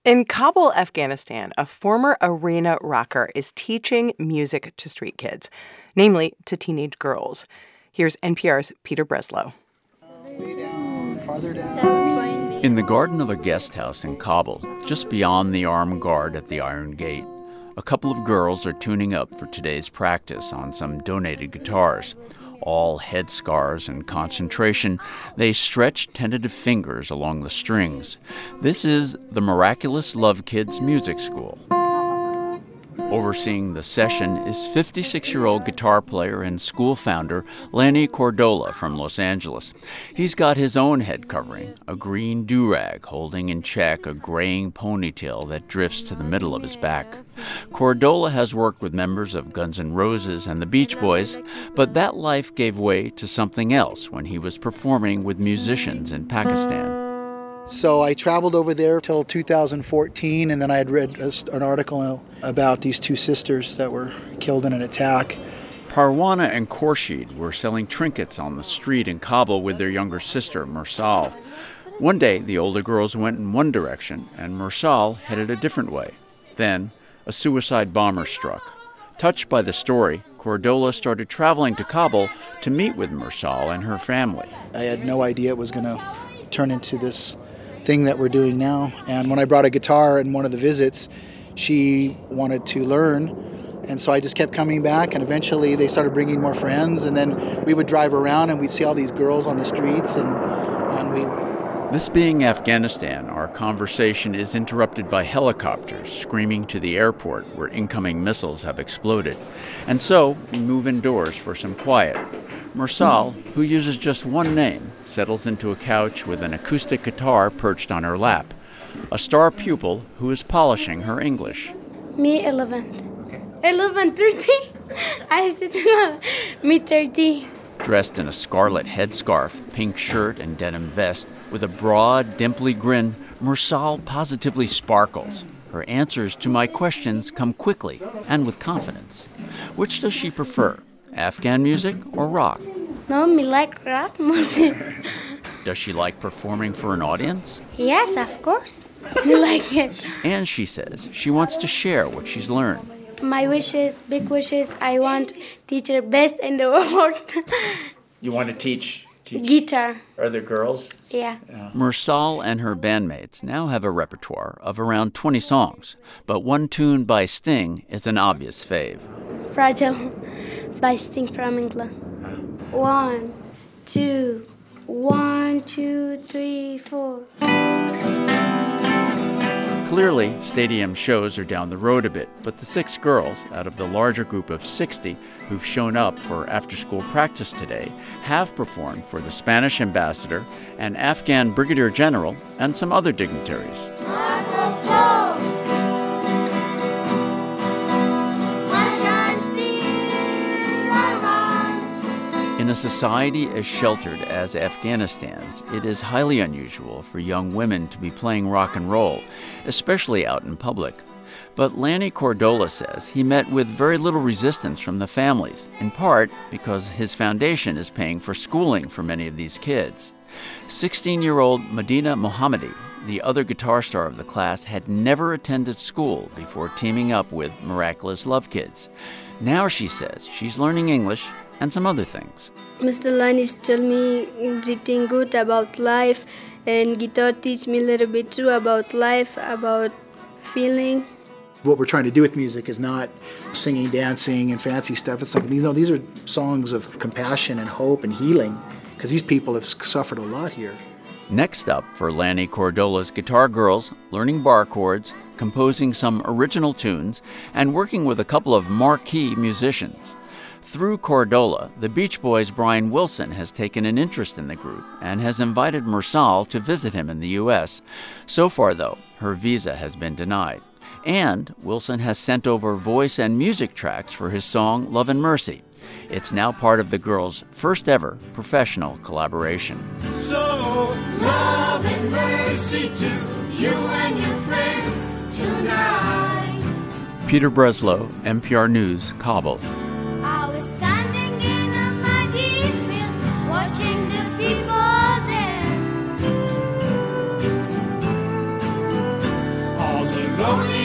In Kabul, Afghanistan, a former arena rocker is teaching music to street kids, namely to teenage girls. Here's NPR's Peter Breslow. In the garden of a guest house in Kabul, just beyond the armed guard at the Iron Gate, a couple of girls are tuning up for today's practice on some donated guitars. All head scars and concentration, they stretch tentative fingers along the strings. This is the Miraculous Love Kids Music School. Overseeing the session is 56-year-old guitar player and school founder Lanny Cordola from Los Angeles. He's got his own head covering, a green do-rag holding in check a graying ponytail that drifts to the middle of his back. Cordola has worked with members of Guns N' Roses and the Beach Boys, but that life gave way to something else when he was performing with musicians in Pakistan. So I traveled over there till 2014, and then I had read an article about these two sisters that were killed in an attack. Parwana and Khorshid were selling trinkets on the street in Kabul with their younger sister, Mursal. One day, the older girls went in one direction, and Mursal headed a different way. Then, a suicide bomber struck. Touched by the story, Cordola started traveling to Kabul to meet with Mursal and her family. I had no idea it was going to turn into this thing that we're doing now. And when I brought a guitar in one of the visits, she wanted to learn. And so I just kept coming back, and eventually they started bringing more friends. And then we would drive around and we'd see all these girls on the streets, and we... This being Afghanistan, our conversation is interrupted by helicopters screaming to the airport where incoming missiles have exploded. And so we move indoors for some quiet. Mursal, who uses just one name, settles into a couch with an acoustic guitar perched on her lap. A star pupil who is polishing her English. Me 11. Okay. 11, 30. I said me 30. Dressed in a scarlet headscarf, pink shirt, and denim vest, with a broad, dimply grin, Mursal positively sparkles. Her answers to my questions come quickly and with confidence. Which does she prefer, Afghan music or rock? No, me like rock music. Does she like performing for an audience? Yes, of course. Me like it. And she says she wants to share what she's learned. My wishes, big wishes, I want teacher best in the world. You want to teach guitar. Other girls? Yeah. Mursal and her bandmates now have a repertoire of around 20 songs, but one tune by Sting is an obvious fave. Fragile by Sting from England. 1, 2, 1, 2, 3, 4. Clearly, stadium shows are down the road a bit, but the 6 girls, out of the larger group of 60 who've shown up for after-school practice today, have performed for the Spanish ambassador, an Afghan brigadier general, and some other dignitaries. In a society as sheltered as Afghanistan's, it is highly unusual for young women to be playing rock and roll, especially out in public. But Lanny Cordola says he met with very little resistance from the families, in part because his foundation is paying for schooling for many of these kids. 16-year-old Medina Mohammadi, the other guitar star of the class, had never attended school before teaming up with Miraculous Love Kids. Now, she says, she's learning English and some other things. Mr. Lanny tell me everything good about life, and guitar teach me a little bit too about life, about feeling. What we're trying to do with music is not singing, dancing, and fancy stuff. It's like, these are songs of compassion and hope and healing, because these people have suffered a lot here. Next up for Lanny Cordola's guitar girls, learning bar chords, composing some original tunes, and working with a couple of marquee musicians. Through Cordola, the Beach Boys' Brian Wilson has taken an interest in the group and has invited Mursal to visit him in the U.S. So far, though, her visa has been denied. And Wilson has sent over voice and music tracks for his song Love and Mercy. It's now part of the girls' first ever professional collaboration. So, love and mercy to you and your friends tonight. Peter Breslow, NPR News, Kabul. I was standing in a muddy field, watching the people there. All Only